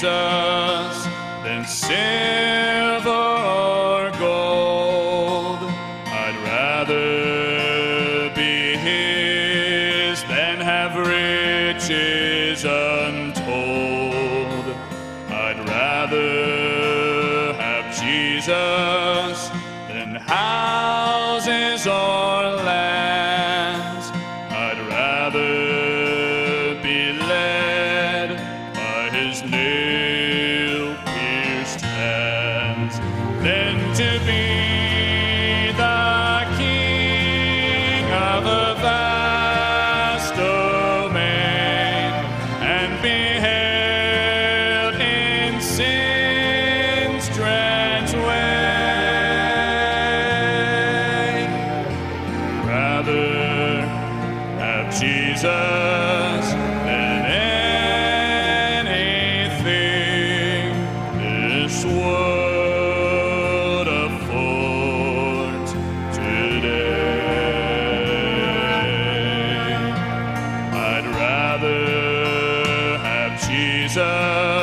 Jesus than silver or gold. I'd rather be his than have riches untold. I'd rather have Jesus than houses or lands. I'd rather be led by his nail-pierced hands than to be the king of a vast domain and be held in sin's dread way. Rather have Jesus than anything this world affords today. I'd rather have Jesus